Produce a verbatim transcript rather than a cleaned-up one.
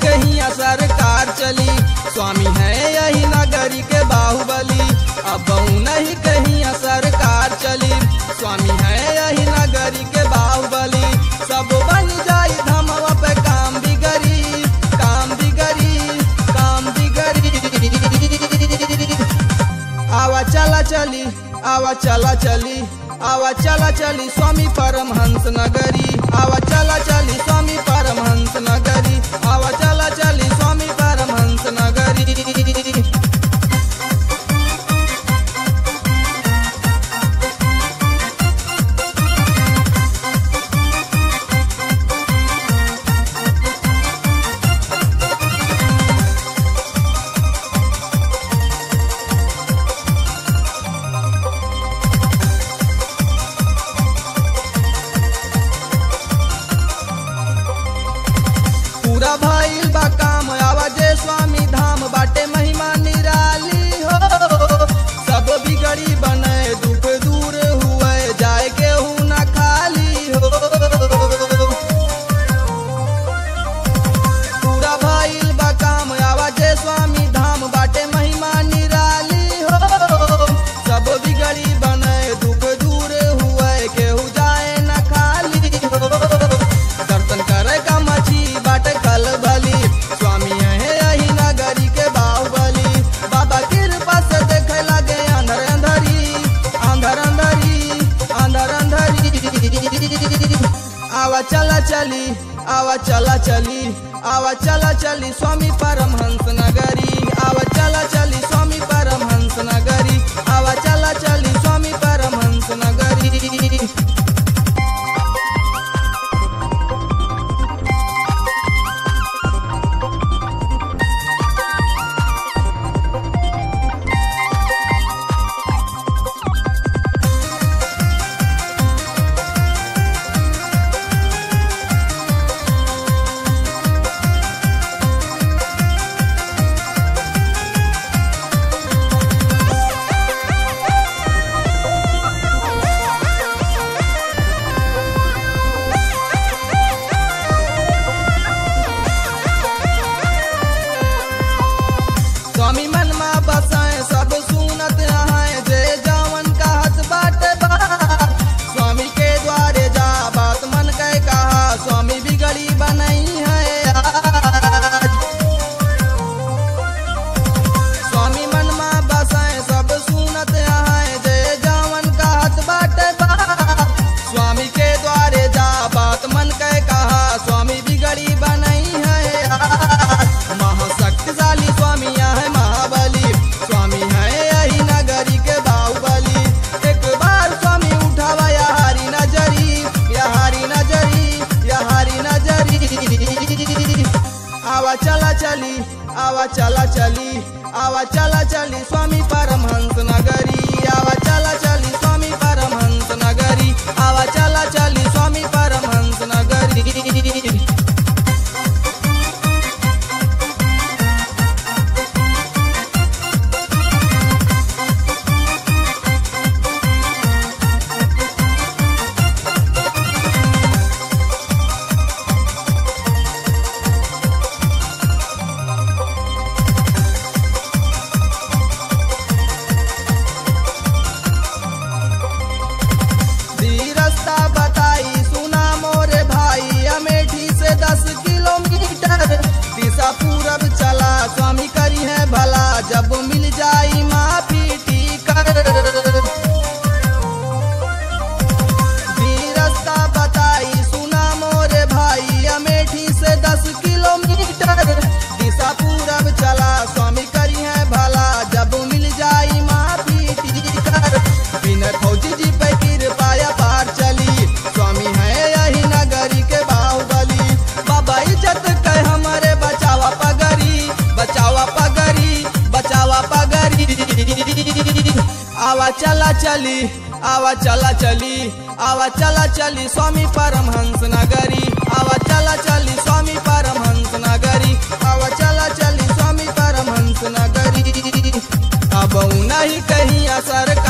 कहीं सरकार चली। स्वामी है यही नगरी के बाहुबली, अब नहीं कहीं सरकार चली। स्वामी है यही नगरी के बाहुबली, सब बन जाई धमवा पे काम बिगड़ी, काम बिगड़ी, काम बिगड़ी। आवा चला चली, आवा चला चली, आवा चला चली स्वामी परमहंस नगरी। आवा चला चली स्वामी परमहंस नगरी, आवा चला चली स्वामी परमहंस नगरी। पूरा भइल बा काम आवाजे स्वामी धाम, बाटे महिमा निराली हो। सब बिगड़ी बने दुख दूर हुए, जाए केहू न खाली हो। पूरा भइल बा काम आवाजे स्वामी धाम, बाटे महिमा निराली हो। सब बिगड़ी बने दुख दूर हुए, केहू जाए न खाली हो। दर्शन करे का मछी बाटे कल भली, स्वामी है यही नगरी के बाहुबली। बाबा कृपा से देखे लगे अंधर अंधरी, अंधर अंधरी, अंधर अंधरी। आवा चला चली, आवा चला चली, आवा चला चली स्वामी परमहंस नगरी। आवा चला चली स्वामी परमहंस नगरी, आवा चला चली स्वामी परमहंस नगरी। स्वामी मन मा बसाए सब सुनत है, जे जावन कहत बाट बा। स्वामी के द्वारे जा बात मन के कहा, स्वामी बिगड़ी बनई है आज। स्वामी मन मा बसाए सब सुनत है, जे जावन कहत बाट बा। स्वामी के द्वारे जा बात मन के कहा, स्वामी बिगड़ी बनई है आज। महाशक्तिशाली स्वामी है महाबली, स्वामी है यही नगरी के बाहुबली। एक बार स्वामी उठावा यहारी नजरी, यहारी नजरी, यहारी नजरी। आवा चला चली, आवा चला चली, आवा चला चली स्वामी परमहंस नगरी। आवा चला चली स्वामी परमहंस नगरी, आवा चला चली स्वामी परमहंस नगरी। दी रास्ता बताई सुना मोरे भाई, अमेठी से दस किलोमीटर दिशा पूरब चला। स्वामी करी है भला जब मिल जाई माफी टीकर। दी रास्ता बताई सुना मोरे भाई, अमेठी से दस किलोमीटर दिशा पूरब चला। स्वामी करी है भला जब मिल जाई माफी टीकर। बिना फौजी जी पे कृपाया पार चली, स्वामी है यही नगरी के बाहुबली। बाबा इज्जत कह हमारे बचावा पगरी, बचावा पगरी, बचावा पगरी। आवा चला चली, आवा चला चली, आवा चला चली स्वामी परमहंस नगरी। आवा चला चली स्वामी परमहंस नगरी, आवा चला चली स्वामी परमहंस नगरी। अब नहीं कहीं असर